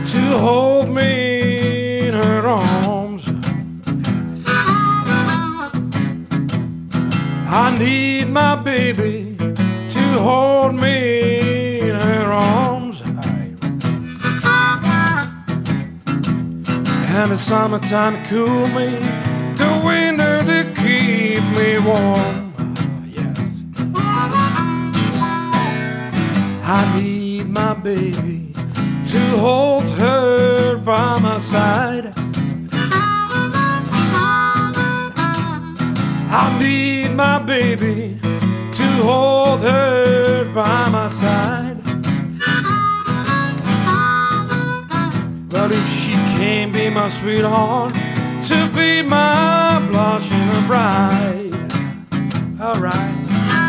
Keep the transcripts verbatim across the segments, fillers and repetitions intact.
to hold me in her arms. I need my baby to hold me in her arms. And the summertime to cool me, the winter to keep me warm. Yes, I need my baby to hold her by my side. I need my baby to hold her by my side. But if she can't be my sweetheart, to be my blushing bride, alright.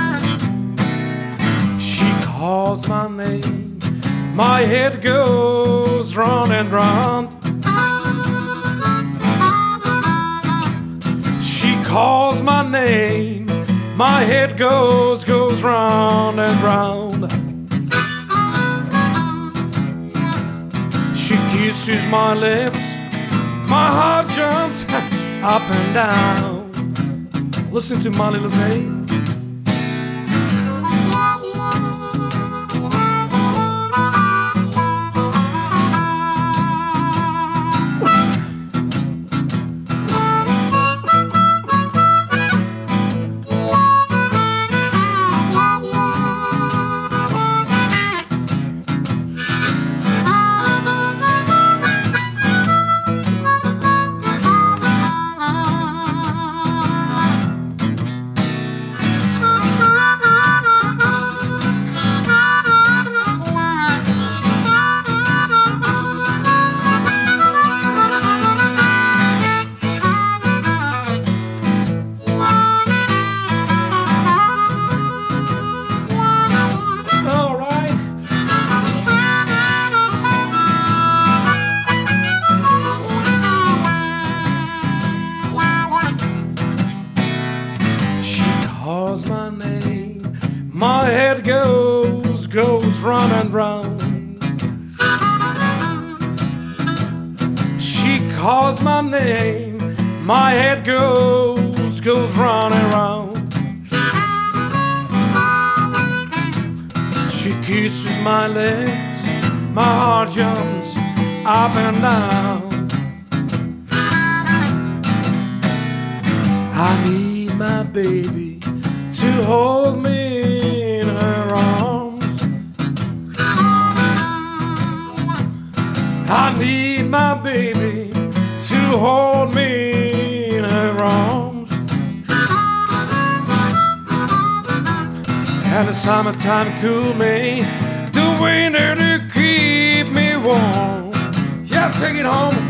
She calls my name, my head goes round and round. She calls my name, my head goes, goes round and round. She kisses my lips, my heart jumps up and down. Listen to my little babe. Calls my name, my head goes, goes round and round. She calls my name, my head goes, goes round and round. She kisses my legs, my heart jumps up and down. I need my baby to hold me in her arms. I need my baby to hold me in her arms. And the summertime to cool me, the winter to keep me warm. Yeah, take it home.